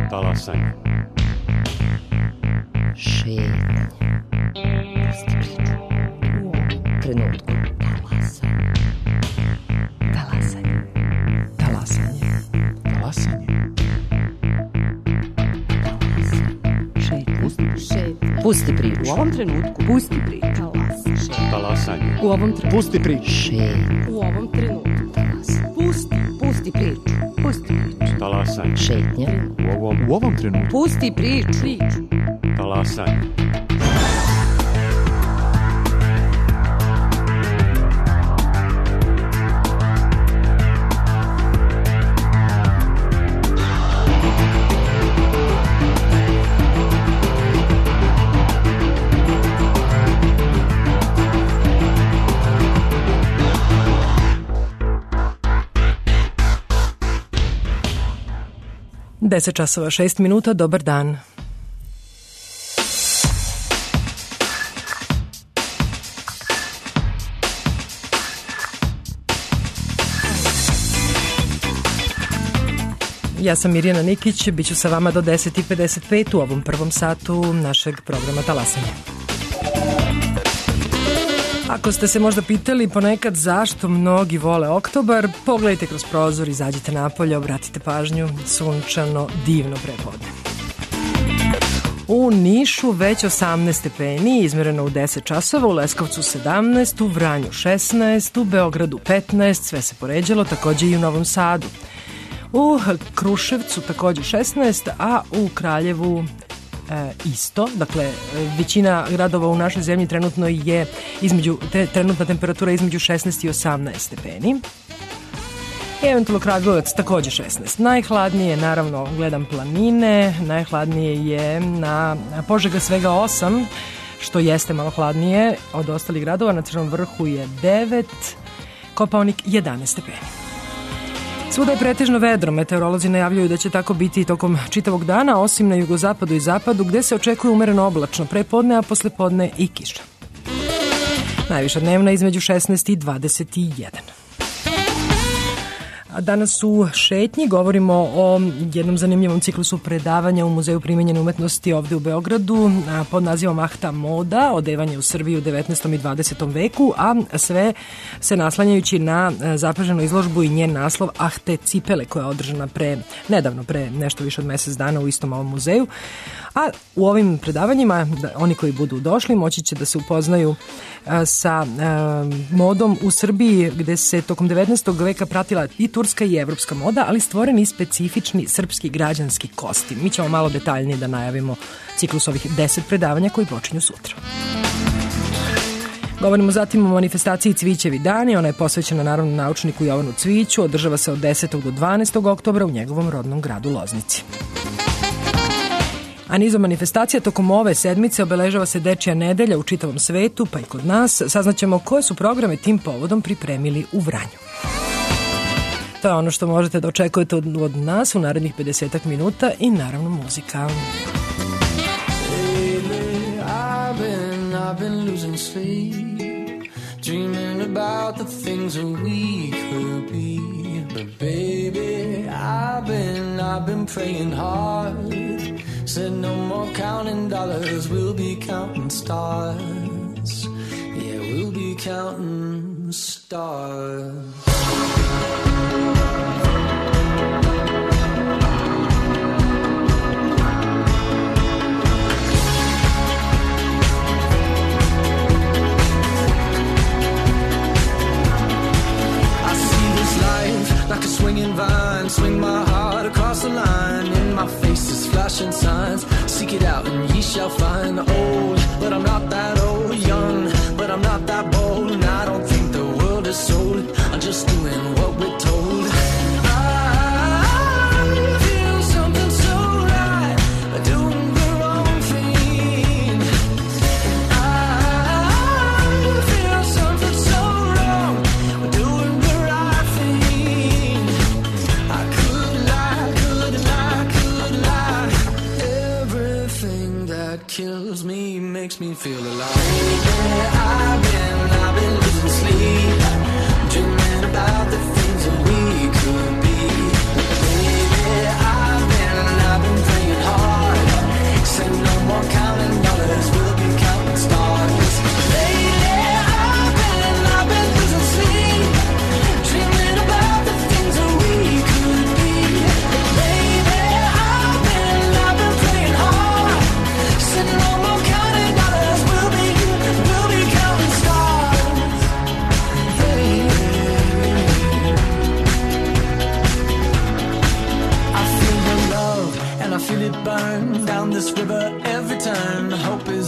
Talasanje. Šetnje. Pusti priču. U ovom trenutku. Talasanje. Talasanje. Talasanje. Šetnje. Pusti priču. U ovom trenutku. Pusti priču. Talasanje. U ovom trenutku. Pusti priču. Šetnje. U ovom trenutku. Pusti priču. Pusti priču. Talasanje. Šetnje. U ovom trenutku. Pusti priču. Talasanje. Deset časova 6 minuta, dobar dan. Ja sam Mirjana Nikić, bit ću sa vama do 10:55 u ovom prvom satu našeg programa Talasanje. Ako ste se možda pitali ponekad zašto mnogi vole oktobar, pogledajte kroz prozor, izađite napolje, obratite pažnju, sunčano, divno prepodne. U Nišu već 18 stepeni, izmereno u 10 časova, u Leskovcu 17, u Vranju 16, u Beogradu 15, sve se poređalo, takođe i u Novom Sadu. U Kruševcu takođe 16, a u Kraljevu isto, dakle većina gradova u našoj zemlji trenutno je trenutna temperatura između 16 i 18 stepeni. Eventualno Kragujevac takođe 16. Najhladnije, naravno, gledam planine, najhladnije je na Požega svega 8, što jeste malo hladnije od ostalih gradova, na Crnom vrhu je 9, Kopaonik 11 stepeni. Svuda je pretežno vedro, meteorolozi najavljuju da će tako biti i tokom čitavog dana, osim na jugozapadu i zapadu, gde se očekuje umereno oblačno prepodne, a poslepodne i kiša. Najviša dnevna između 16 i 21. Danas u šetnji govorimo o jednom zanimljivom ciklusu predavanja u Muzeju primenjene umetnosti ovde u Beogradu pod nazivom Ahta moda, odevanje u Srbiji u 19. i 20. veku, a sve se naslanjajući na zapaženu izložbu i njen naslov Ahte cipele, koja je održana nedavno, pre nešto više od mesec dana u istom ovom muzeju. A u ovim predavanjima, oni koji budu došli, moći će da se upoznaju sa modom u Srbiji, gde se tokom 19. veka pratila i turska i evropska moda, ali stvoren i specifični srpski građanski kostim. Mi ćemo malo detaljnije da najavimo ciklus ovih 10 predavanja koji počinju sutra. Govorimo zatim o manifestaciji Cvićevi dani, ona je posvećena naravno naučniku Jovanu Cviću, održava se od 10. do 12. oktobra u njegovom rodnom gradu Loznici. A nizom manifestacija tokom ove sedmice obeležava se Dečija nedelja u čitavom svetu, pa i kod nas. Saznaćemo koje su programe tim povodom pripremili u Vranju. To je ono što možete da očekujete od nas u narednih 50 minuta i naravno muzika. I've been losing sleep, dreaming about the things that we could be. But baby, I've been praying hard. Said no more counting dollars, we'll be counting stars. Yeah, we'll be counting stars. Like a swinging vine, swing my heart across the line. In my face is flashing signs. Seek it out and ye shall find. Old, but I'm not that old. Young, but I'm not that bold. And I don't think the world is sold. I'm just doing what we're told. I feel something so right, doing the wrong thing. I feel something so wrong, doing the right thing. I could lie. Everything that kills me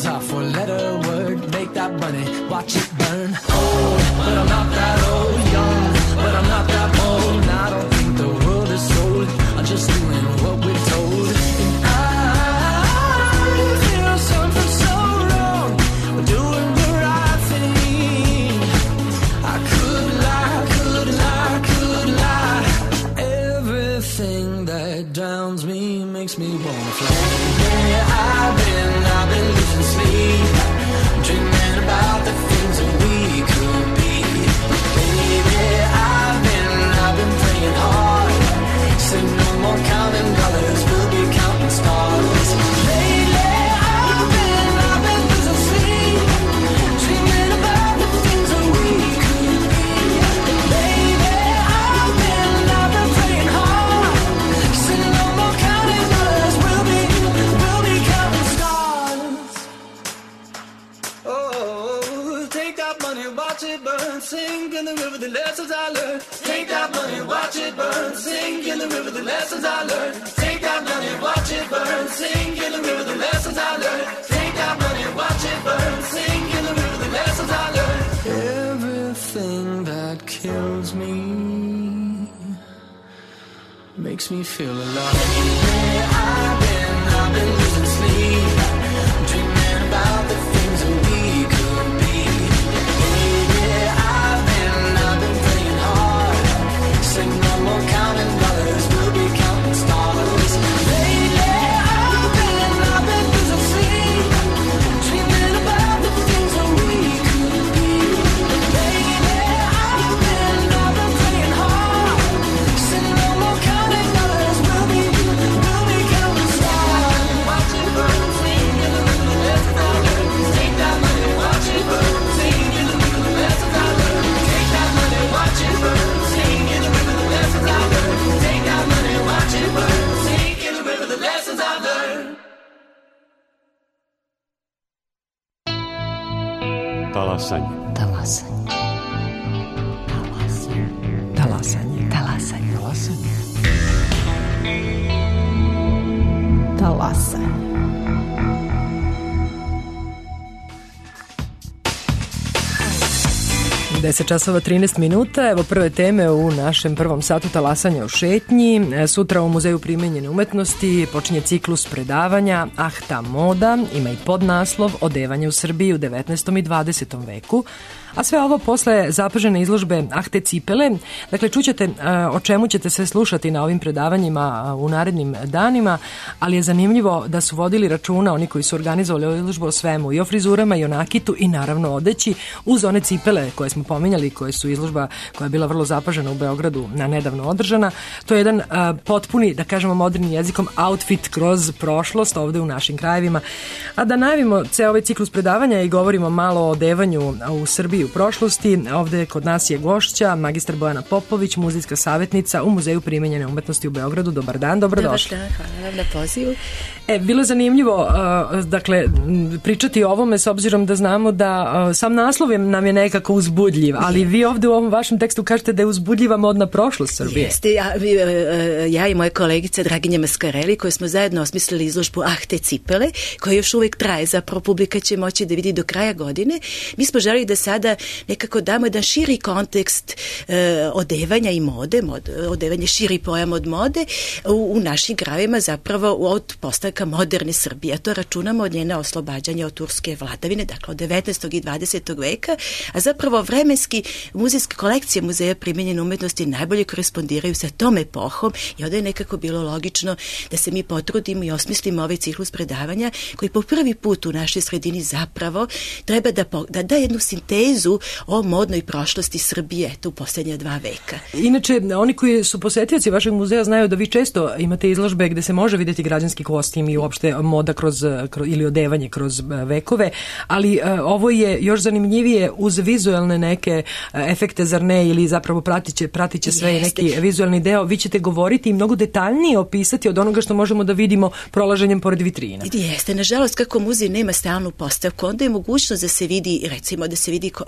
top four-letter word, make that money, watch it burn. Old, but I'm not that old. Young, but I'm not that bold. And I don't think the world is sold. I'm just doing what we're told. And I feel something so wrong. We're doing the right thing. I could lie, could lie, could lie. Everything that drowns me makes me wanna fly. Yeah, I've been losing sleep, dreaming about the things that we could be. Baby, I've been praying hard. Said no more counting dollars, we'll be counting stars. Lately, I've been losing sleep, dreaming about the things that we could be. Baby, I've been praying hard. Said no more counting dollars, we'll be counting stars. Oh, take that money, watch it burn, sink in the river, the lessons I learned. Take that money, watch it burn, sink in the river, the lessons I learned. Take that money, watch it burn, sink in the river, the lessons I learned. Take that money, watch it burn, sink in the river, the lessons I learned. Everything that kills me makes me feel alive. Yeah, I've been losing sleep, dreaming about the things that we could be. Yeah, I've been praying hard. Say no more counting dollars, we'll be counting stars. Lately, I've been losing sleep, dreaming about the things that we could be. Baby, I've been praying hard. Say no more counting dollars, we'll be counting stars. Watch it burn, sing in the river, the lessons I learned. Take that money, watch it burn, sing in the river, the lessons I learned. Take that money, watch it burn, sing in the river, the lessons I learned. Take that money, watch it burn, sing in the river, the lessons I learned. Talasanje. Talasanje. Talasanje. Talasanje. Talasanje. Talasanje. 10 časova 13 minuta, evo prve teme u našem prvom satu talasanja u šetnji. Sutra u Muzeju primenjene umetnosti počinje ciklus predavanja Ah ta moda, ima i podnaslov Odevanje u Srbiji u 19. i 20. veku. A sve ovo posle zapažene izložbe Ah te cipele. Dakle, čućete o čemu ćete sve slušati na ovim predavanjima u narednim danima, ali je zanimljivo da su vodili računa oni koji su organizovali ovu izložbu o svemu, i o frizurama, i o nakitu, i naravno odeći, uz one cipele koje smo pominjali, koje su izložba koja je bila vrlo zapažena u Beogradu, nedavno održana. To je jedan potpuni, da kažemo modernim jezikom, outfit kroz prošlost ovde u našim krajevima. A da najavimo ceo ovaj ciklus predavanja i govorimo malo o odevanju u Srbiji u prošlosti. Ovde kod nas je gošća magistar Bojana Popović, muzejska savjetnica u Muzeju primenjene umetnosti u Beogradu. Dobar dan, dobrodošli. Dobar dan, hvala vam na pozivu. Bilo je zanimljivo dakle, pričati o ovome s obzirom da znamo da sam naslov nam je nekako uzbudljiv, ali vi ovde u ovom vašem tekstu kažete da je uzbudljiva modna prošlost Srbije. Jeste, ja i moja kolegica Draginja Maskareli, koji smo zajedno osmislili izložbu Ah te cipele, koja još uvek traje, zapravo publika će moći da vidi do kraja godine. Mi smo želeli da sada nekako damo jedan širi kontekst odevanja i mode, odevanje širi pojam od mode u našim krajevima, zapravo od postanka moderne Srbije. To računamo od njena oslobađanja od turske vladavine, dakle od 19. i 20. veka, a zapravo vremenski muzejske kolekcije Muzeja primenjene umetnosti najbolje korespondiraju sa tom epohom i onda je nekako bilo logično da se mi potrudimo i osmislimo ovaj ciklus predavanja koji po prvi put u našoj sredini zapravo treba da da jednu sintezu o modnoj prošlosti Srbije u posljednja 2 veka. Inače, oni koji su posetioci vašeg muzeja znaju da vi često imate izložbe gde se može vidjeti građanski kostim i uopšte moda ili odevanje kroz vekove, ali ovo je još zanimljivije uz vizualne neke efekte, zar ne, ili zapravo pratiće sve neki vizualni deo. Vi ćete govoriti i mnogo detaljnije opisati od onoga što možemo da vidimo prolaženjem pored vitrina. Jeste, nažalost, kako muzej nema stalnu postavku, onda je mogućnost da se vidi, recimo, da se vidi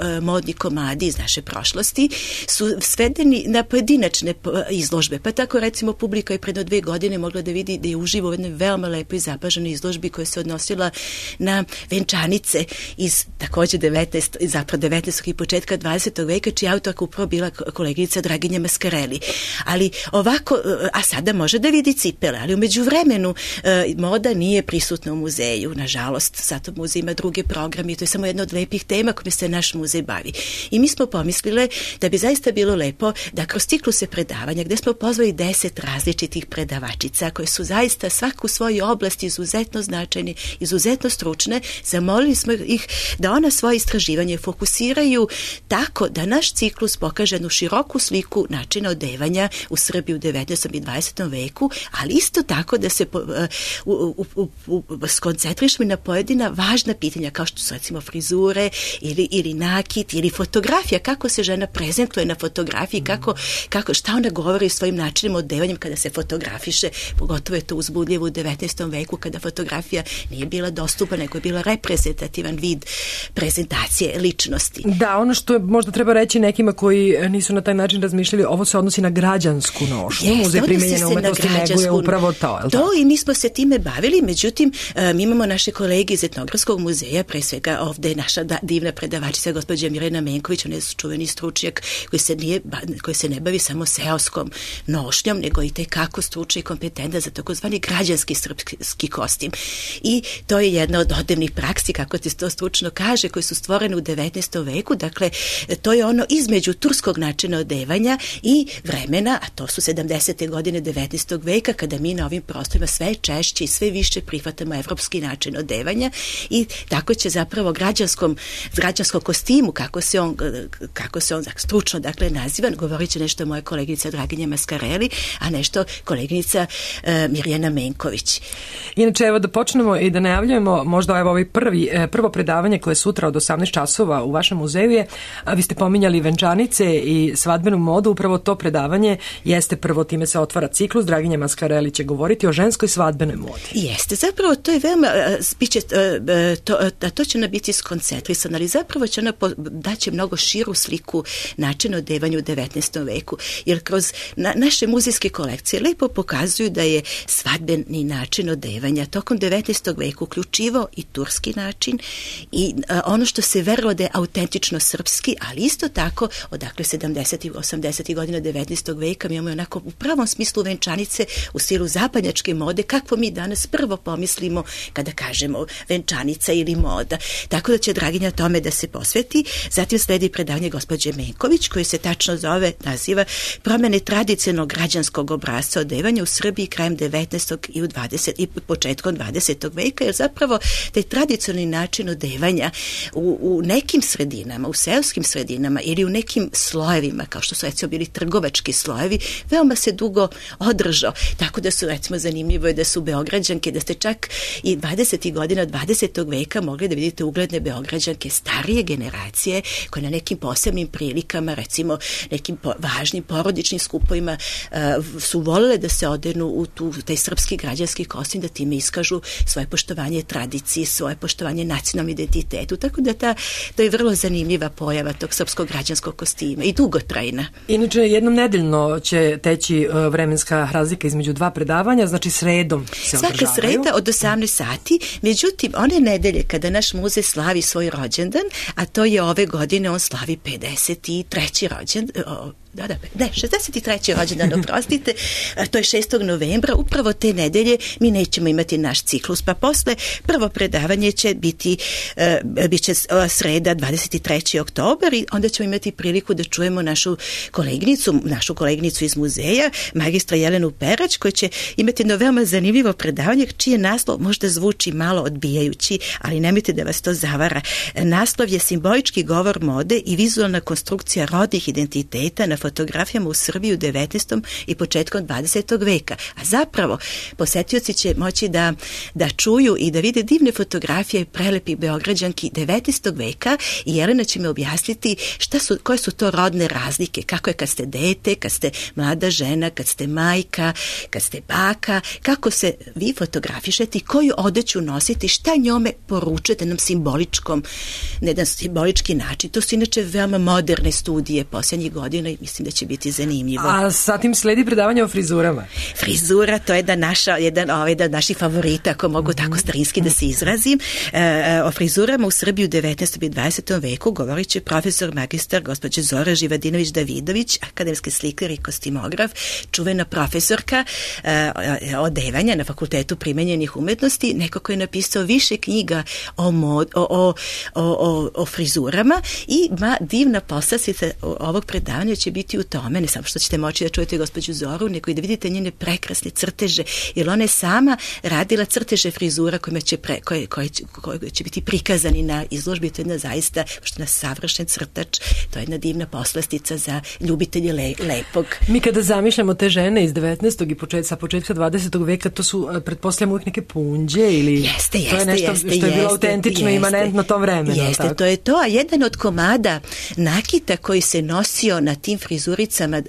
modni komadi iz naše prošlosti su svedeni na pojedinačne izložbe. Pa tako recimo publika je pred 2 godine mogla da vidi da je uživo u jednoj veoma lepoj zapaženoj izložbi koja se odnosila na venčanice iz takođe 19. i početka 20. veka, čija autorka upravo bila koleginica Draginja Maskareli. Ali ovako, a sada može da vidi cipele, ali umeđu vremenu moda nije prisutna u muzeju, nažalost. Zato muzej ima druge programe i to je samo jedna od lepih tema kojima se naš muzej bavi. I mi smo pomislile da bi zaista bilo lepo da kroz cikluse predavanja, gde smo pozvali 10 različitih predavačica koje su zaista svaku u svojoj oblasti izuzetno značajne, izuzetno stručne, zamolili smo ih da ona svoje istraživanje fokusiraju tako da naš ciklus pokaže jednu široku sliku načina odevanja u Srbiji u 19. i 20. veku, ali isto tako da se skoncentrišemo na pojedina važna pitanja kao što su recimo frizure ili nakit ili fotografija, kako se žena prezentuje na fotografiji, šta ona govori svojim načinom odevanjem kada se fotografiše, pogotovo je to uzbudljivo u 19. veku kada fotografija nije bila dostupna, nego je bila reprezentativan vid prezentacije ličnosti. Da, ono što možda treba reći nekima koji nisu na taj način razmišljali, ovo se odnosi na građansku nošnju. Muzej primenjene umetnosti neguje upravo to. I mi smo se time bavili, međutim, mi imamo naše kolege iz Etnografskog muzeja, pre svega ovde je naša divna predavačica gospođa Mirjana Menković, ona je čuveni stručnjak koji se ne bavi samo seoskom nošnjom, nego i tekako stručna i kompetentna za takozvani građanski srpski kostim. I to je jedna od odevnih praksi, kako se to stručno kaže, koje su stvorene u 19. veku. Dakle, to je ono između turskog načina odevanja i vremena, a to su 70. godine 19. veka, kada mi na ovim prostorima sve češće i sve više prihvatamo evropski način odevanja i tako će zapravo građanskom kostimu, kako se on stručno dakle nazivan, govorit će nešto moja koleginica Draginja Maskareli, a nešto koleginica Mirjana Menković. Inače, evo da počnemo i da najavljujemo možda ovaj prvo predavanje koje je sutra od 18 časova u vašem muzeju je, vi ste pominjali venčanice i svadbenu modu, upravo to predavanje jeste prvo, time se otvara ciklus, Draginja Maskareli će govoriti o ženskoj svadbenoj modi. Jeste, zapravo to je veoma, to će ona biti skoncentrisana, ali zapravo će ona daće mnogo širu sliku načina odevanja u 19. veku, jer kroz naše muzejske kolekcije lepo pokazuju da je svadbeni način odevanja tokom 19. veku uključivao i turski način i ono što se verovalo da je autentično srpski, ali isto tako odakle 70. i 80. godina 19. veka mi imamo onako u pravom smislu venčanice u stilu zapadnjačke mode, kako mi danas prvo pomislimo kada kažemo venčanica ili moda. Tako da će Draginja tome da se posveti. Zatim sledi predavanje gospođe Menković, koji se tačno naziva promene tradicionalnog građanskog obrasca odevanja u Srbiji krajem 19. i početkom 20. veka, jer zapravo taj tradicionalni način odevanja u nekim sredinama, u seoskim sredinama ili u nekim slojevima, kao što su recimo bili trgovački slojevi, veoma se dugo održao. Tako da su recimo zanimljivo je da su Beograđanke, da ste čak i 20. godina 20. veka mogli da vidite ugledne Beograđanke starije generacije koje na nekim posebnim prilikama, recimo nekim važnim porodičnim skupovima su volele da se odenu u taj srpski građanski kostim, da time iskažu svoje poštovanje tradiciji, svoje poštovanje nacionalnom identitetu. Tako da to je vrlo zanimljiva pojava tog srpskog građanskog kostima i dugotrajna. Inače, jednom nedeljno će teći vremenska razlika između dva predavanja, znači sredom se održavaju. Svaka sreda od 18 sati, međutim, one nedelje kada naš muzej slavi svoj rođendan, a to je ove godine, on slavi 53. rođendan, 63. rođendan, oprostite, to je 6. novembra, upravo te nedelje mi nećemo imati naš ciklus, pa posle prvo predavanje će biti sreda 23. oktobar i onda ćemo imati priliku da čujemo našu koleginicu iz muzeja, magistra Jelenu Perać, koja će imati jedno veoma zanimljivo predavanje, čije naslov možda zvuči malo odbijajući, ali nemojte da vas to zavara. Naslov je simbolički govor mode i vizualna konstrukcija rodnih identiteta na fotografijama u Srbiji u 19. i početkom 20. veka. A zapravo, posetioci će moći da čuju i da vide divne fotografije prelepih Beograđanki 19. veka i Jelena će me objasniti koje su to rodne razlike, kako je kad ste dete, kad ste mlada žena, kad ste majka, kad ste baka, kako se vi fotografišete i koju odeću nositi, šta njome poručujete nam na jedan simbolički način. To su inače veoma moderne studije posljednjih godina i mislim da će biti zanimljivo. A zatim sledi predavanje o frizurama. Frizura, to je jedan od naših favorita, ako mogu tako starinski da se izrazim. O frizurama u Srbiji u 19. i 20. veku govorit će profesor magistar gospođa Zora Živadinović-Davidović, akademski slikar i kostimograf, čuvena profesorka odevanja na Fakultetu primenjenih umetnosti, neko koji je napisao više knjiga o frizurama i divna poslastica ovog predavanja će biti u tome, ne samo što ćete moći da čujete gospođu Zoru, nego i da vidite njene prekrasne crteže, jer ona je sama radila crteže frizura koje će biti prikazani na izložbi. To je jedna zaista, pošto je savršen crtač, to je jedna divna poslastica za ljubitelje lepog. Mi kada zamišljamo te žene iz 19. i sa početka 20. veka, to su, pretpostavljamo, uvijek neke punđe ili to je nešto što je bilo autentično i imanentno tom vremenu. Jeste, tako? To je to, a jedan od komada nakita koji se nosio na tim frizuricama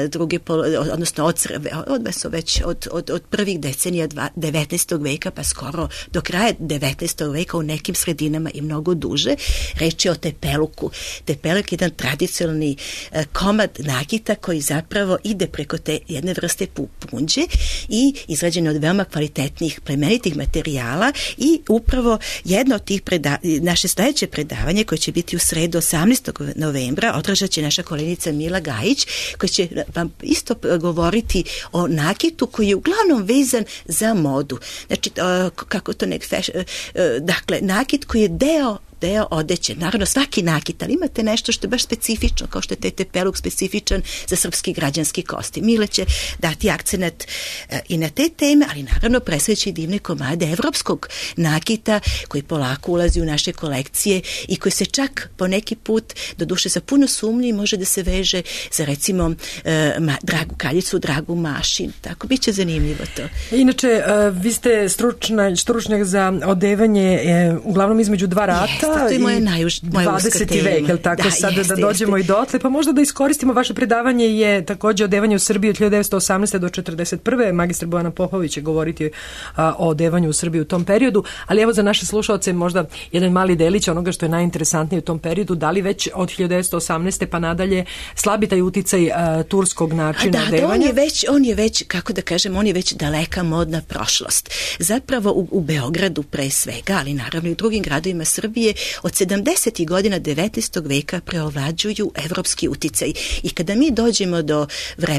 od prvih decenija 19. veka pa skoro do kraja 19. veka u nekim sredinama i mnogo duže, reč je o tepeluku. Tepeluk je jedan tradicionalni komad nakita koji zapravo ide preko te jedne vrste punđe i izrađen od veoma kvalitetnih plemenitih materijala i upravo jedno od tih naše sledeće predavanje koje će biti u sredu 18. novembra održat će naša koleginica Mila Gajić koja će vam isto govoriti o nakitu koji je uglavnom vezan za modu. Znači, kako to dakle, nakit koji je deo odeće. Naravno, svaki nakit, ali imate nešto što je baš specifično, kao što je tepeluk specifičan za srpski građanski kostim. Mila će dati akcenat i na te teme, ali naravno presveći divne komade evropskog nakita koji polako ulazi u naše kolekcije i koji se čak po neki put, doduše sa puno sumnji, može da se veže za recimo Dragu Kaljicu, Dragu Mašin. Tako, bit će zanimljivo to. Inače, vi ste stručnjak za odevanje uglavnom između dva rata. To je moja 20. vek, jel tako? Sada da dođemo i dotle, pa možda da iskoristimo vaše predavanje je također odevanje u Srbiji od 1918. do 1941. Magistar Bojana Popović će govoriti o odevanju u Srbiji u tom periodu, ali evo za naše slušalce možda jedan mali delić onoga što je najinteresantnije u tom periodu, da li već od 1918. pa nadalje slabi taj uticaj turskog načina odevanja? On je već, kako da kažem, on je već daleka modna prošlost. Zapravo u Beogradu pre svega, ali naravno i u drugim gradovima Srbije, od 70. godina 19. veka preovlađuju evropski uticaj. I kada mi dođemo do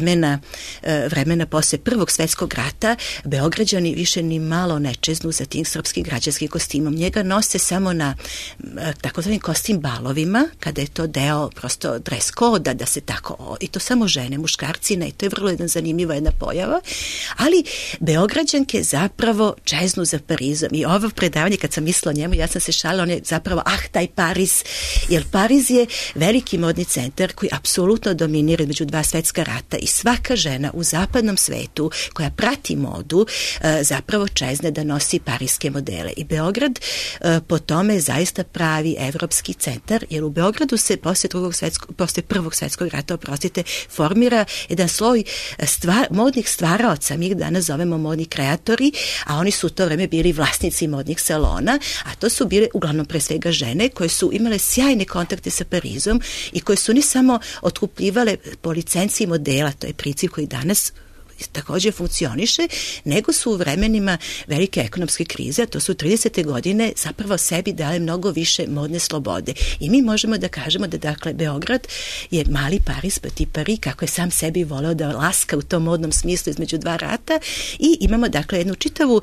vremena posle Prvog svjetskog rata, Beograđani više ni malo ne čeznu za tim srpskim građanskim kostimom. Njega nose samo na takozvanim kostim balovima, kada je to deo prosto dres koda, da se tako, i to samo žene, muškarci ne, i to je vrlo zanimljiva jedna pojava, ali Beograđanke zapravo čeznu za Parizom. I ovo predavanje, kad sam mislila o njemu, ja sam se šalila, on je zapravo, taj Pariz, jer Pariz je veliki modni centar koji apsolutno dominira među dva svetska rata i svaka žena u zapadnom svetu koja prati modu zapravo čezne da nosi parijske modele. I Beograd po tome je zaista pravi evropski centar, jer u Beogradu se posle Prvog svetskog rata, formira jedan sloj modnih stvaraoca, mi ih danas zovemo modni kreatori, a oni su u to vreme bili vlasnici modnih salona, a to su bile uglavnom pre svega žene koje su imale sjajne kontakte sa Parizom i koje su ne samo otkupljivale po licenciji modela, to je princip koji danas također funkcioniše, nego su u vremenima velike ekonomske krize, a to su 30. godine, zapravo sebi dale mnogo više modne slobode. I mi možemo da kažemo da, dakle, Beograd je mali Pariz, petit Paris, kako je sam sebi voleo da laska u tom modnom smislu između dva rata, i imamo, dakle, jednu čitavu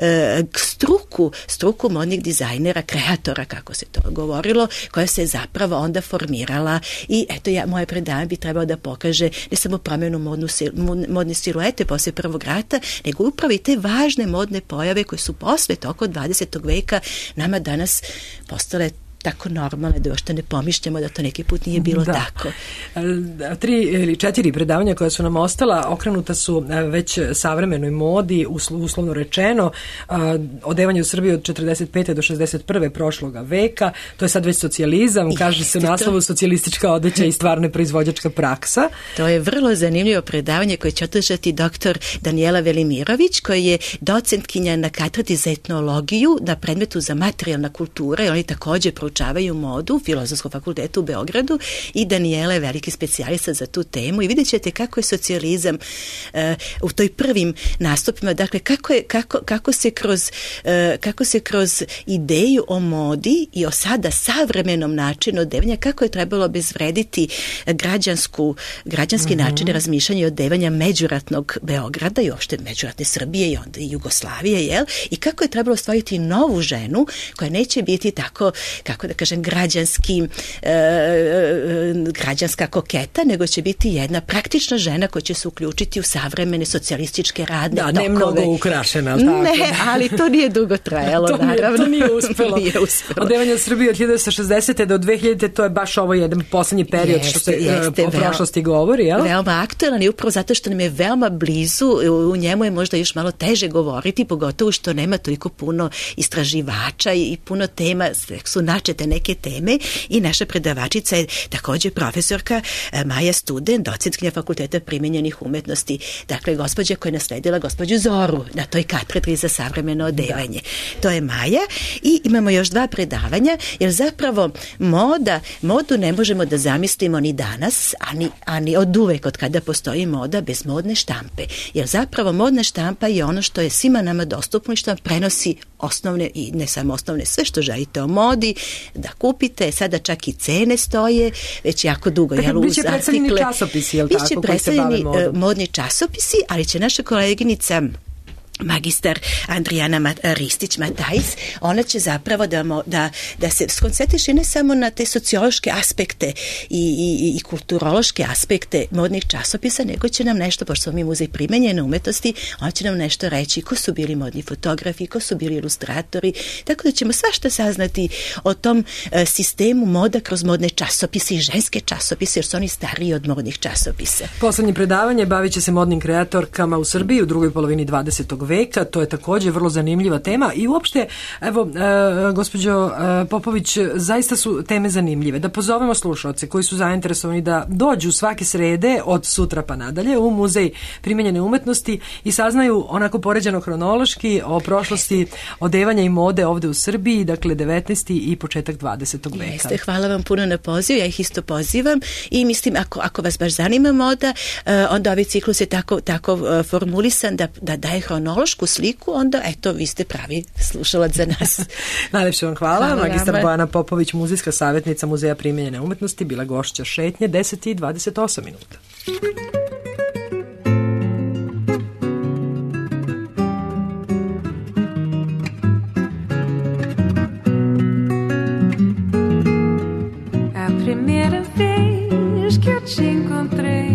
struku modnih dizajnera, kreatora, kako se to govorilo, koja se zapravo onda formirala i eto, moje predavanje bi trebalo da pokaže ne samo promjenu modne siluete posle Prvog rata, nego upravo i te važne modne pojave koje su posle toko 20. veka nama danas postale tako normalne da uopšte ne pomišljamo da to neki put nije bilo tako. 3 ili 4 predavanja koja su nam ostala okrenuta su već savremenoj modi, uslovno rečeno, odevanje u Srbiji od 45. do 61. prošloga veka, to je sad već socijalizam, kaže se u naslovu socijalistička odeća i stvarno proizvođačka praksa. To je vrlo zanimljivo predavanje koje će održati doktor Danijela Velimirović, koji je docentkinja na katedri za etnologiju na predmetu za materijalna kultura i oni također proučavaju modu u Filozofskom fakultetu u Beogradu i Danijela je veliki specijalista za tu temu i vidjet ćete kako je socijalizam u toj prvim nastupima, dakle kako se kroz ideju o modi i o sada savremenom načinu odevanja, kako je trebalo obezvrediti građanski način razmišljanja i odevanja međuratnog Beograda i uopšte međuratne Srbije i onda i Jugoslavije, jel? I kako je trebalo stvoriti novu ženu koja neće biti tako, kako da kažem, građanska koketa, nego će biti jedna praktična žena koja će se uključiti u savremene socijalističke radne tokove. Ne mnogo ukrašena, ali tako? Ne, ali to nije dugo trajalo, naravno. To nije uspelo. Odevanje u Srbiji od 1960. do 2000. to je baš ovo jedan poslednji period što se o prošlosti govori, jel? Veoma aktualan i upravo zato što nam je veoma blizu, u njemu je možda još malo teže govoriti, pogotovo što nema toliko puno istraživača i puno tema, su načete neke teme i naša predavačica je također profesorka Maja Studen, docentkinja Fakulteta primenjenih umetnosti, dakle gospođa koja je nasledila gospođu Zoru na toj katedri za savremeno odevanje. To je Maja i imamo još 2 predavanja, jer zapravo modu ne možemo da zamislimo ni danas, ani od uvek od kada postoji moda bez modne štampe. Jer zapravo modna štampa je ono što je svima nama dostupno i što vam prenosi osnovne i ne samo osnovne, sve što želite o modi da kupite, sada čak i cene stoje, već jako dugo. Biće predstavljeni časopisi, jel tako? Biće predstavljeni modni časopisi, ali će naša koleginica magistar Andrijana Ristić-Matajs, ona će zapravo da se skoncentriše ne samo na te sociološke aspekte i kulturološke aspekte modnih časopisa, nego će nam nešto, pošto smo mi muzej primenjene umetnosti, ona će nam nešto reći ko su bili modni fotografi, ko su bili ilustratori, tako da ćemo svašta saznati o tom sistemu moda kroz modne časopise i ženske časopise, jer su oni stariji od modnih časopisa. Poslednje predavanje bavit će se modnim kreatorkama u Srbiji u drugoj polovini 20. veka, to je također vrlo zanimljiva tema i uopšte, evo, gospođo Popović, zaista su teme zanimljive. Da pozovemo slušalce koji su zainteresovani da dođu svake srede od sutra pa nadalje u Muzej primenjene umetnosti i saznaju onako poređano hronološki o prošlosti odevanja i mode ovde u Srbiji, dakle 19. i početak 20. veka. Jeste, hvala vam puno na poziv, ja ih isto pozivam i mislim ako vas baš zanima moda, onda ovaj ciklus je tako formulisan da daje hronološku sliku, onda eto, vi ste pravi slušalac za nas. Najlepše vam hvala. Magistar Bojana Popović, muzejska savjetnica Muzeja primenjene umetnosti, bila gošća šetnje 10 i 28 minuta. A primeira vez que eu te encontrei,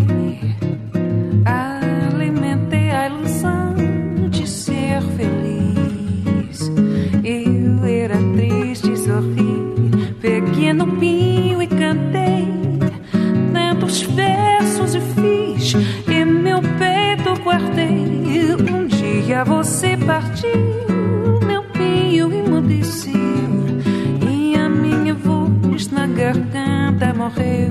alimentei a ilusão de ser feliz. Eu era triste e sorri, peguei no pinho e cantei tantos versos e fiz e meu peito guardei. Dia você partiu, meu pinho emudeceu e a minha voz na garganta morreu.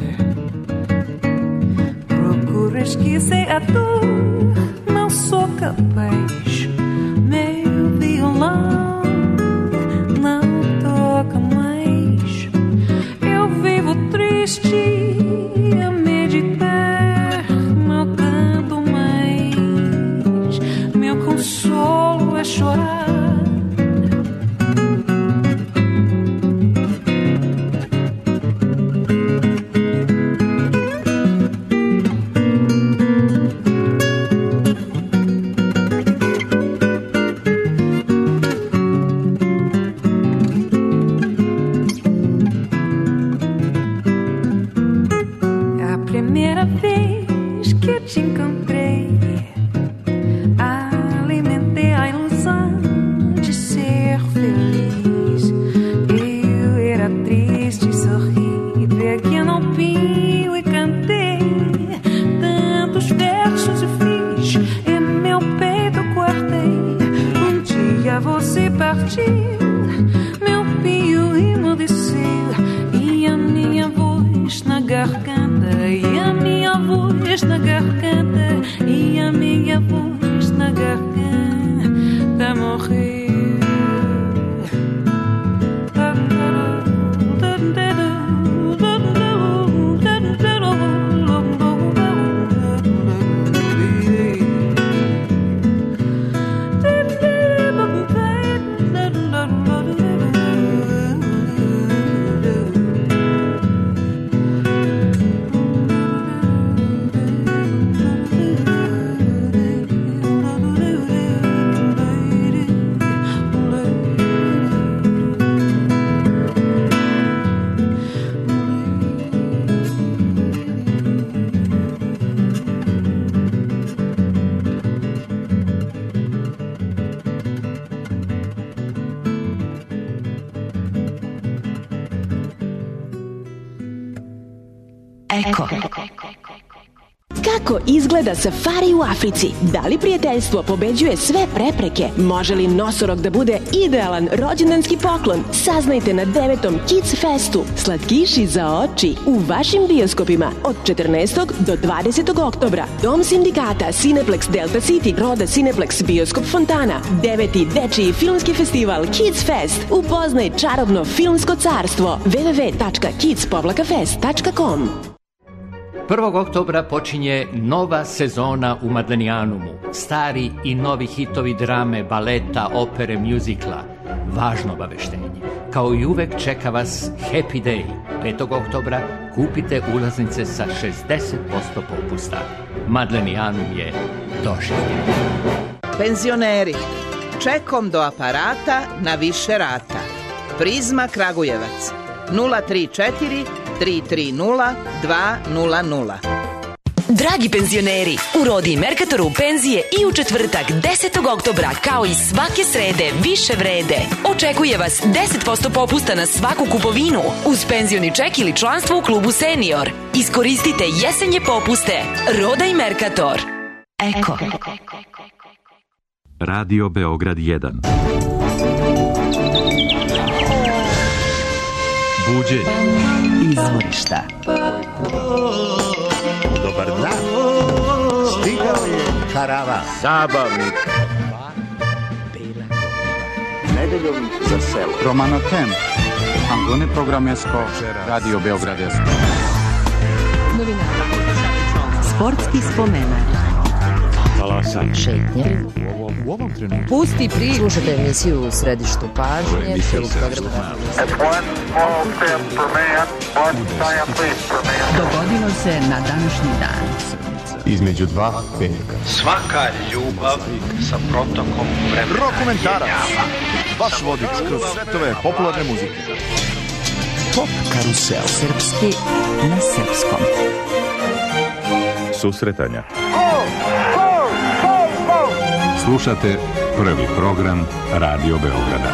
Procuro esquecer a dor, não sou capaz. Meu violão não toca mais. Eu vivo triste a meditar, não canto mais. Meu consolo é chorar. partiu, meu pio emudeceu e a minha voz na garganta, e a minha voz na garganta, e a minha voz na garganta morreu. Eko. Kako izgleda safari u Africi? Da li prijateljstvo pobeđuje sve prepreke? Može li nosorog da bude idealan rođendanski poklon? Saznajte na 9. Kids Festu. Slatkiši za oči u vašim bioskopima od 14. do 20. oktobra. Dom sindikata, Cineplex Delta City, Roda Cineplex, Bioskop Fontana. 9. dečiji filmski festival Kids Fest. Upoznaj čarobno filmsko carstvo. www.kids-fest.com. 1. oktobra počinje nova sezona u Madlenijanumu. Stari i novi hitovi drame, baleta, opere, mjuzikla. Važno obaveštenje. Kao i uvek čeka vas Happy Day. 5. oktobra kupite ulaznice sa 60% popusta. Madlenijanum je doživljen. Penzioneri, čekom do aparata na više rata. Prizma Kragujevac 034 330 200. Dragi penzioneri, u Rodi i Merkatoru penzije i u četvrtak 10. oktobra kao i svake srede više vrede. Očekuje vas 10% popusta na svaku kupovinu uz penzioni ček ili članstvo u klubu Senior. Iskoristite jesenje popuste. Roda i Merkator. Eko. Radio Beograd 1. Buđenje. Izvorišta. Dobar dan. Stigao je karavan. Zabavnik. Nedeljom za selo. Romano Tem. Angone Programesko. Radio Beograd 1. Novina. Sportski spomenak. Talasanje. Šetnje. U ovom trenutku. Pusti priču. Slušajte emisiju u središtu pažnje. Dogodilo se na današnji dan. Između dva veka. Svaka ljubav sa protokom vremena. Dokumentarac. Vaš vodič kroz svetove popularne muzike. Pop karusel. Srpski na srpskom. Susretanja. Slušate prvi program Radio Beograda.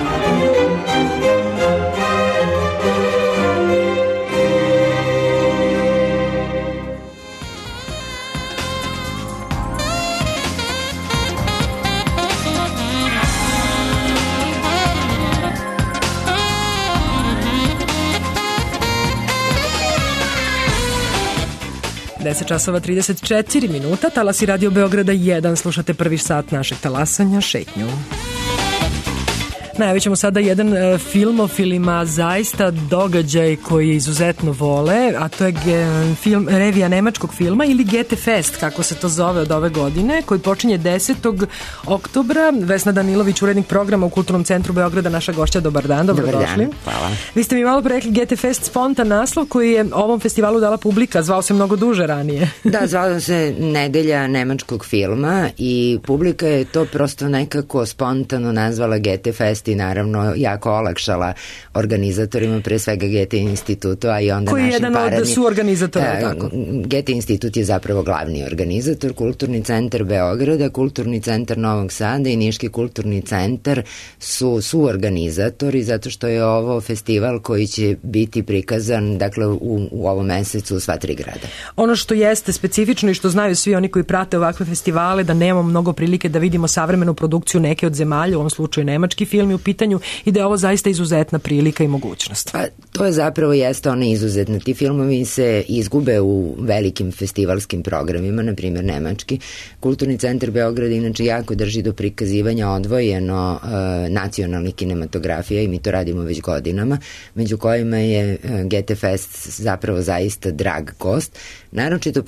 časova 34 minuta, talasi Radio Beograda 1, slušate prvi sat našeg talasanja, šetnju. Najavit ćemo sada jedan filmofilima, zaista događaj koji izuzetno vole, a to je film, revija nemačkog filma ili GT Fest, kako se to zove od ove godine, koji počinje 10. oktobra. Vesna Danilović, urednik programa u Kulturnom centru Beograda, naša gošća, dobar dan, dobrodošli. Hvala. Vi ste mi malo pre rekli GT Fest, spontan naslov koji je ovom festivalu dala publika, zvao se mnogo duže ranije. Da, zvao se Nedelja nemačkog filma i publika je to prosto nekako spontano nazvala GT Fest i naravno jako olakšala organizatorima, pre svega GT institutu, a i onda koji našim paradnim. Koji je jedan od suorganizatora, tako? GT institut je zapravo glavni organizator, Kulturni centar Beograda, Kulturni centar Novog Sada i Niški kulturni centar su suorganizatori, zato što je ovo festival koji će biti prikazan, dakle, u ovom mesecu u sva tri grada. Ono što jeste specifično i što znaju svi oni koji prate ovakve festivale, da nemamo mnogo prilike da vidimo savremenu produkciju neke od zemalja, u ovom slučaju nemački film, je u pitanju i da je ovo zaista izuzetna prilika i mogućnost. Pa, to je zapravo jeste ona izuzetna. Ti filmovi se izgube u velikim festivalskim programima, na primjer nemački. Kulturni centar Beograda inače jako drži do prikazivanja odvojeno nacionalnih kinematografija i mi to radimo već godinama, među kojima je GT Fest zapravo zaista drag gost. Naročito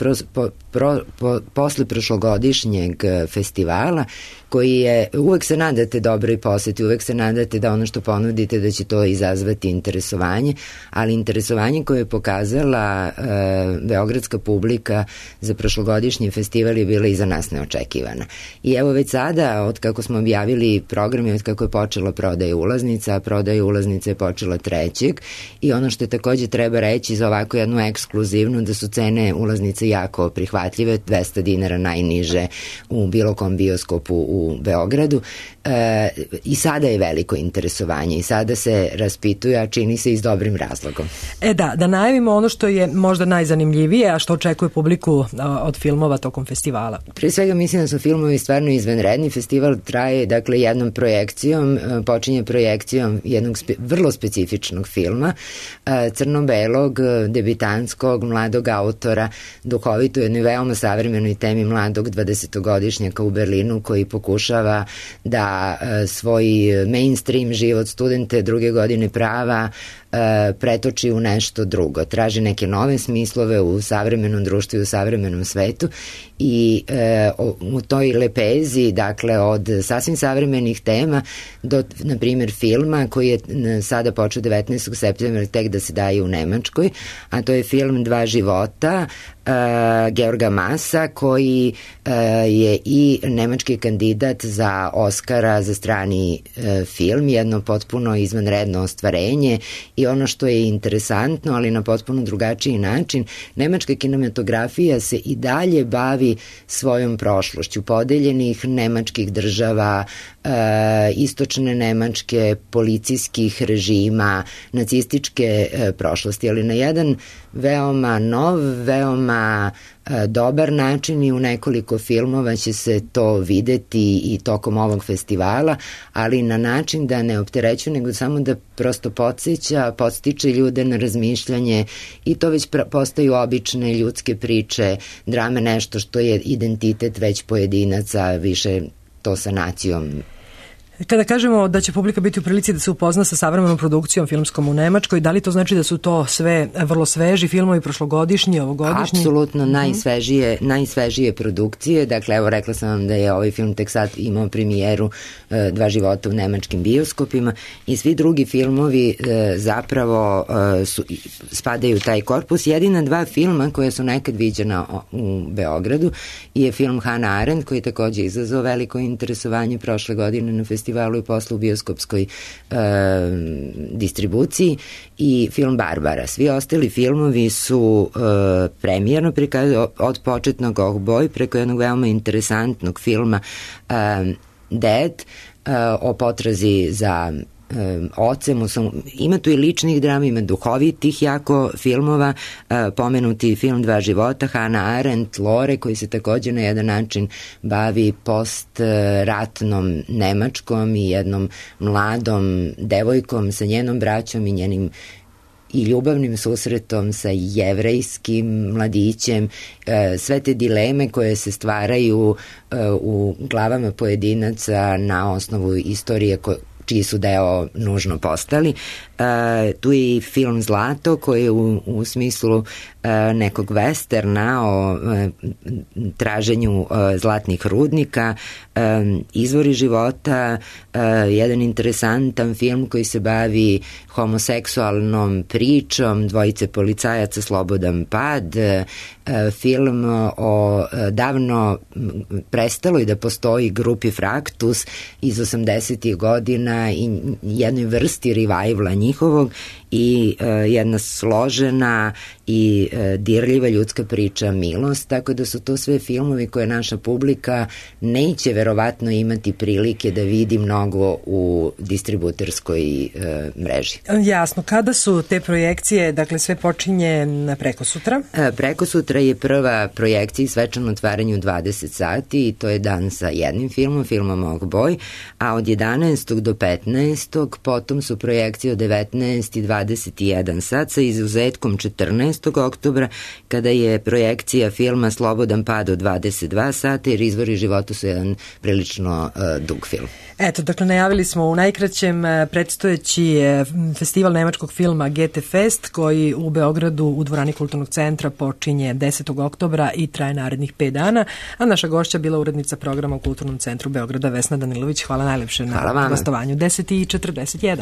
posle prošlogodišnjeg festivala, koji je, uvek se nadate dobroj poseti, uvek se nadate da ono što ponudite da će to izazvati interesovanje, ali interesovanje koje je pokazala beogradska publika za prošlogodišnji festival je bila i za nas neočekivana. I evo već sada, od kako smo objavili program i od kako je počela prodaja ulaznica, a prodaja ulaznica je počela 3. i ono što je takođe treba reći za ovako jednu ekskluzivnu, da su cene ulaznice jako prihvatljive, 200 dinara najniže u bilo kom bioskopu u Beogradu, i sada je veliko interesovanje i sada se raspituje, a čini se i s dobrim razlogom. Da najavimo ono što je možda najzanimljivije, a što očekuje publiku od filmova tokom festivala. Pre svega mislim da su filmovi stvarno izvanredni. Festival traje dakle jednom projekcijom, počinje projekcijom jednog vrlo specifičnog filma, crno-belog, debitanskog, mladog autora, duhovito jednoj veoma savremenoj temi mladog 20-godišnjaka u Berlinu koji pokušava da svoj mainstream život studente druge godine prava pretoči u nešto drugo. Traži neke nove smislove u savremenom društvu i u savremenom svetu i u toj lepezi, dakle, od sasvim savremenih tema do, na primjer, filma koji je sada počeo 19. septembra tek da se daje u Nemačkoj, a to je film Dva života Georga Masa, koji je i nemački kandidat za Oscara za strani film, jedno potpuno izvanredno ostvarenje i ono što je interesantno, ali na potpuno drugačiji način, nemačka kinematografija se i dalje bavi svojom prošlošću podeljenih nemačkih država, istočne Nemačke, policijskih režima, nacističke prošlosti, ali na jedan veoma nov, veoma dobar način i u nekoliko filmova će se to videti i tokom ovog festivala, ali na način da ne opterećuje, nego samo da prosto podstiče ljude na razmišljanje i to već postaju obične ljudske priče, drame, nešto što je identitet već pojedinaca, više to sa nacijom. Kada kažemo da će publika biti u prilici da se upozna sa savremenom produkcijom filmskom u Nemačkoj, da li to znači da su to sve vrlo sveži filmovi, prošlogodišnji, ovogodišnji? Apsolutno najsvežije produkcije. Dakle, evo rekla sam vam da je ovaj film tek sad imao premijeru Dva života u nemačkim bioskopima i svi drugi filmovi zapravo spadaju u taj korpus. Jedina dva filma koja su nekad viđena u Beogradu je film Hannah Arendt, koji je takođe izazvao veliko interesovanje prošle godine na festivalu i posle u bioskopskoj distribuciji, i film Barbara. Svi ostali filmovi su premijerno prikazani od početnog Oh Boy preko jednog veoma interesantnog filma Dead, o potrazi za ocem. Ima tu i ličnih drama, ima duhovitih jako filmova, pomenuti film Dva života, Hannah Arendt, Lore, koji se takođe na jedan način bavi postratnom Nemačkom i jednom mladom devojkom sa njenom braćom i njenim i ljubavnim susretom sa jevrejskim mladićem, sve te dileme koje se stvaraju u glavama pojedinaca na osnovu istorije čiji su deo nužno postali. Tu je i film Zlato, koji je u smislu nekog westerna o traženju zlatnih rudnika, Izvori života, jedan interesantan film koji se bavi homoseksualnom pričom dvojice policajaca, Slobodan pad, film o davno prestaloj da postoji grupi Fraktus iz 80. godina i jednoj vrsti revivala njihovog, i jedna složena i dirljiva ljudska priča Milost, tako da su to sve filmovi koje naša publika neće verovatno imati prilike da vidi mnogo u distributerskoj mreži. Jasno, kada su te projekcije, dakle sve počinje preko sutra? Preko sutra je prva projekcija i svečano otvaranje u 20 sati i to je dan sa jednim filmom Mog boj, a od 11. do 15. potom su projekcije od 19. i 21 sat sa izuzetkom 14. oktobra kada je projekcija filma Slobodan pad od 22 sata jer Izvori života su jedan prilično dug film. Eto, dakle, najavili smo u najkraćem predstojeći festival nemačkog filma GT Fest koji u Beogradu u dvorani Kulturnog centra počinje 10. oktobra i traje narednih 5 dana, a naša gošća bila urednica programa u Kulturnom centru Beograda Vesna Danilović. Hvala najlepše na gostovanju. 10:41.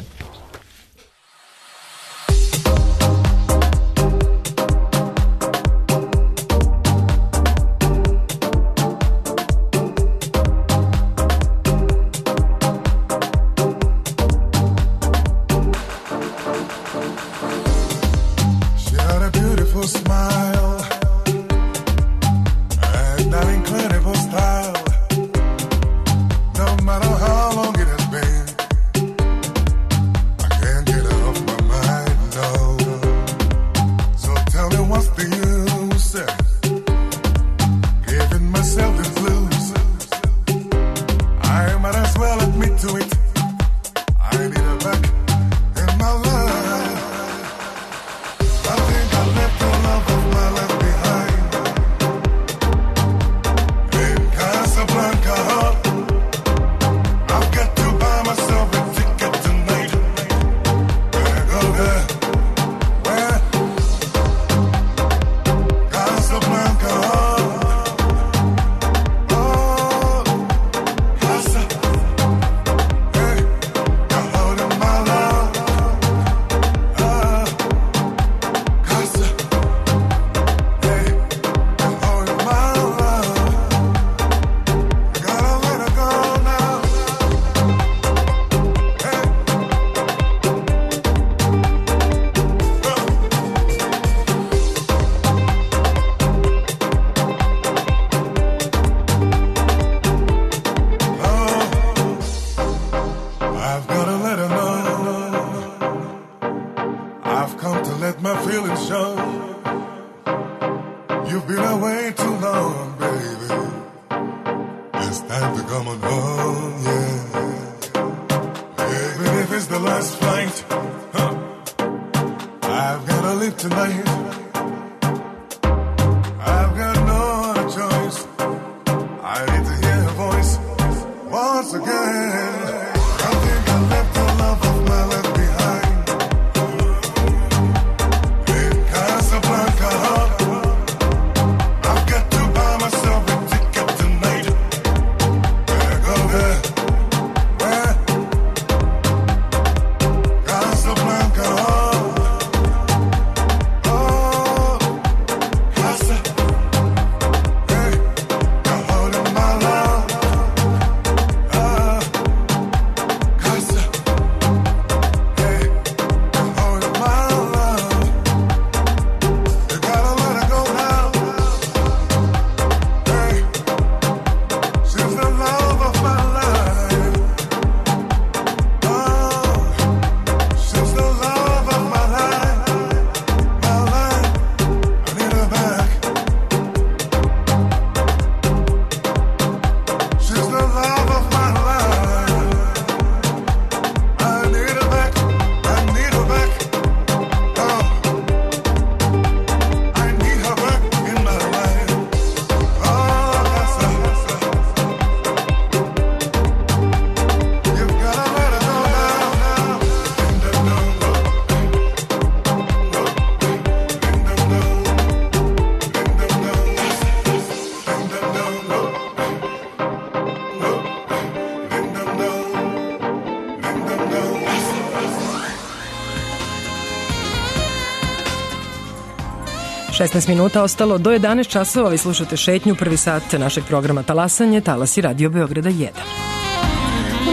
...16 minuta ostalo do 11 časova. Vi slušate Šetnju, prvi sat našeg programa Talasanje, Talasi Radio Beograda 1.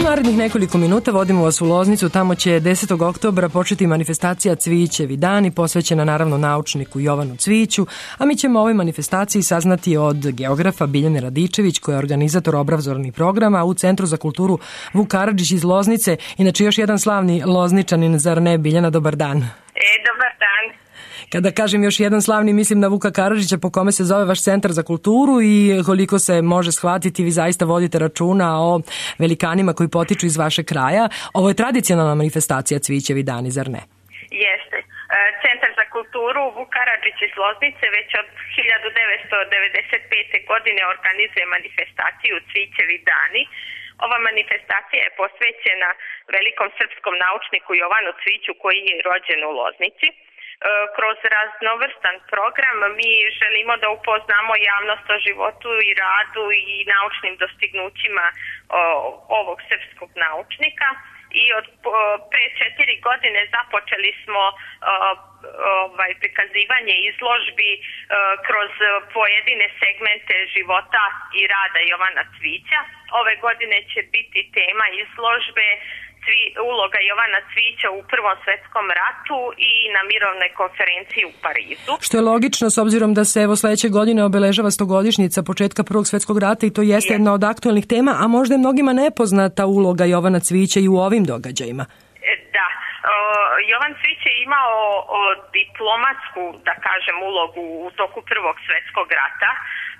narednih nekoliko minuta vodimo vas u Loznicu, tamo će 10. oktobra početi manifestacija Cvićevi dani, posvećena naravno naučniku Jovanu Cviću, a mi ćemo o ovoj manifestaciji saznati od geografa Biljane Radičević, koja je organizator obrazovnih programa u Centru za kulturu Vuk Karadžić iz Loznice, inače još jedan slavni Lozničanin, zar ne? Biljana, dobar dan. Dobar dan. Kada kažem još jedan slavni, mislim na Vuka Karadžića, po kome se zove vaš Centar za kulturu, i koliko se može shvatiti, vi zaista vodite računa o velikanima koji potiču iz vašeg kraja. Ovo je tradicionalna manifestacija Cvićevi dani, zar ne? Jeste. Centar za kulturu Vuk Karadžić iz Loznice već od 1995. godine organizuje manifestaciju Cvićevi dani. Ova manifestacija je posvećena velikom srpskom naučniku Jovanu Cviću, koji je rođen u Loznici. Kroz raznovrstan program mi želimo da upoznamo javnost o životu i radu i naučnim dostignućima ovog srpskog naučnika. I od pre 4 godine započeli smo prikazivanje izložbi kroz pojedine segmente života i rada Jovana Cvića. Ove godine će biti tema izložbe uloga Jovana Cvića u Prvom svetskom ratu i na mirovnoj konferenciji u Parizu. Što je logično, s obzirom da se evo sledeće godine obeležava 100-godišnjica početka Prvog svetskog rata, i to jeste jedna od aktuelnih tema, a možda je mnogima nepoznata uloga Jovana Cvića i u ovim događajima. Da. Jovan Cvić je imao diplomatsku, da kažem, ulogu u toku Prvog svetskog rata.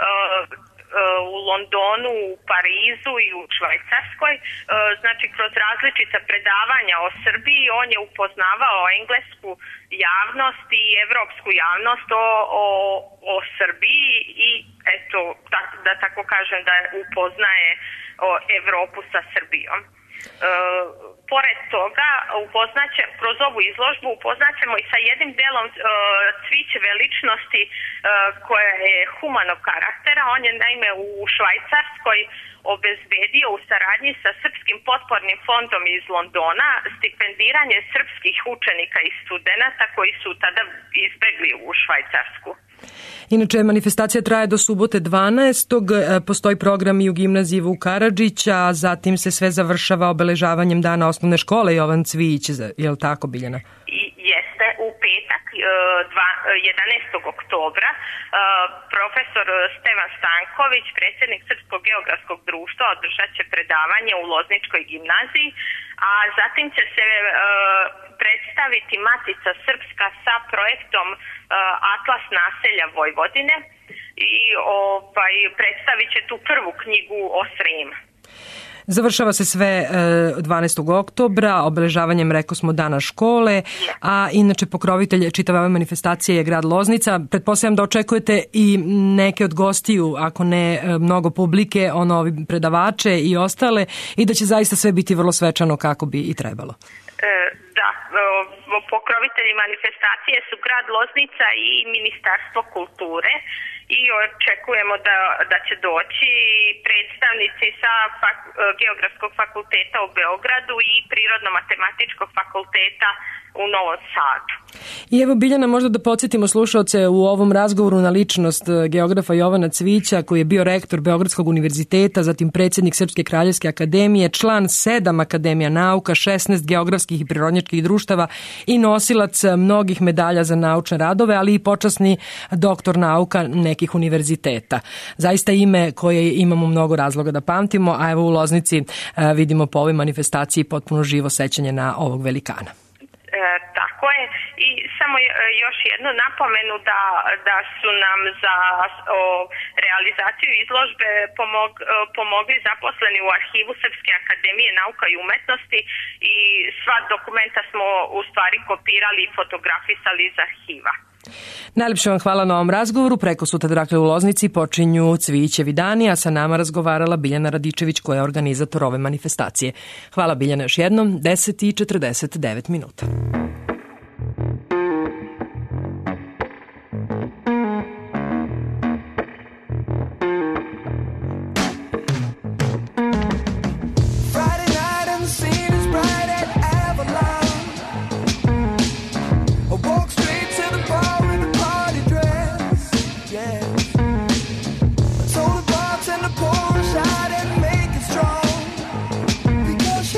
U Londonu, u Parizu i u Švajcarskoj, znači kroz različita predavanja o Srbiji on je upoznavao englesku javnost i evropsku javnost o Srbiji i eto, da tako kažem, da upoznaje Evropu sa Srbijom. Pored toga, kroz ovu izložbu upoznaćemo i sa jednim delom Cvićeve ličnosti koja je humanog karaktera. On je naime u Švajcarskoj obezbedio u saradnji sa Srpskim potpornim fondom iz Londona stipendiranje srpskih učenika i studenata koji su tada izbegli u Švajcarsku. Inače, manifestacija traje do subote 12. Postoji program i u gimnaziji Vuk Karadžića, zatim se sve završava obeležavanjem dana osnovne škole Jovan Cvić, je li tako, Biljana? Jeste, u petak 11. oktobra profesor Stevan Stanković, predsjednik Srpskog geografskog društva, održat će predavanje u Lozničkoj gimnaziji, a zatim će se predstaviti Matica Srpska sa projektom Atlas naselja Vojvodine i predstavit će tu prvu knjigu o Sremu. Završava se sve 12. oktobra, obeležavanjem, rekao smo, dana škole, a inače pokrovitelj čitave ove manifestacije je grad Loznica. Pretpostavljam da očekujete i neke od gostiju, ako ne mnogo publike, predavače i ostale, i da će zaista sve biti vrlo svečano kako bi i trebalo. Da, pokrovitelji manifestacije su grad Loznica i Ministarstvo kulture i očekujemo da će doći predstavnici sa Geografskog fakulteta u Beogradu i Prirodno-matematičkog fakulteta u Novom Sadu. I evo, Biljana, možda da podsjetimo slušaoce u ovom razgovoru na ličnost geografa Jovana Cvića, koji je bio rektor Beogradskog univerziteta, zatim predsjednik Srpske kraljevske akademije, član 7 akademija nauka, 16 geografskih i prirodnjačkih društava i nosilac mnogih medalja za naučne radove, ali i počasni doktor nauka nekih univerziteta. Zaista ime koje imamo mnogo razloga da pamtimo, a evo u Loznici vidimo po ovoj manifestaciji potpuno živo sećanje na ovog velikana. Tako je, i samo još jednu napomenu da su nam za realizaciju izložbe pomogli zaposleni u arhivu Srpske akademije nauka i umetnosti i sva dokumenta smo u stvari kopirali i fotografisali iz arhiva. Najlepše vam hvala na ovom razgovoru. Preko sutra, dakle, u Loznici počinju Cvićevi dani, a sa nama razgovarala Biljana Radičević, koja je organizator ove manifestacije. Hvala, Biljana, još jednom. 10:49 minuta. Because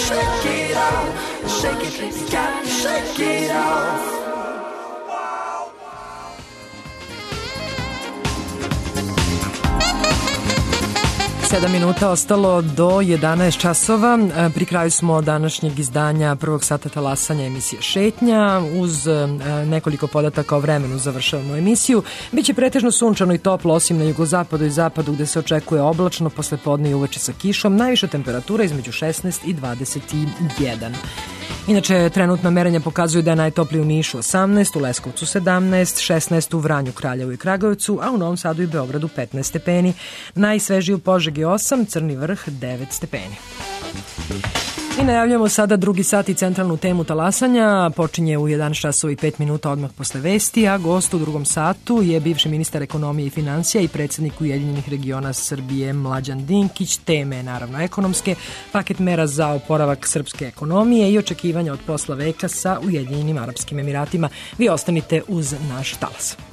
shake it off. Shake it, baby, gotta shake it off. 7 minuta ostalo do 11 časova. Pri kraju smo današnjeg izdanja prvog sata talasanja emisije Šetnja. Uz nekoliko podataka o vremenu završavamo emisiju. Biće pretežno sunčano i toplo, osim na jugozapadu i zapadu gde se očekuje oblačno, posle podne i uveče sa kišom. Najviša temperatura između 16 i 21. Inače, trenutna merenja pokazuju da je najtopliji u Nišu 18, u Leskovcu 17, 16 u Vranju, Kraljevu i Kragujevcu, a u Novom Sadu i Beogradu 15 stepeni. Najsvežiji u Požegi 8, Crni Vrh 9 stepeni. I najavljamo sada drugi sat i centralnu temu talasanja. Počinje u 11 časova i 5 minuta odmah posle vesti, a gost u drugom satu je bivši ministar ekonomije i financija i predsjednik Ujedinjenih regiona Srbije Mlađan Dinkić. Teme naravno ekonomske, paket mera za oporavak srpske ekonomije i očekivanja od posla veka sa Ujedinjenim Arapskim Emiratima. Vi ostanite uz naš talas.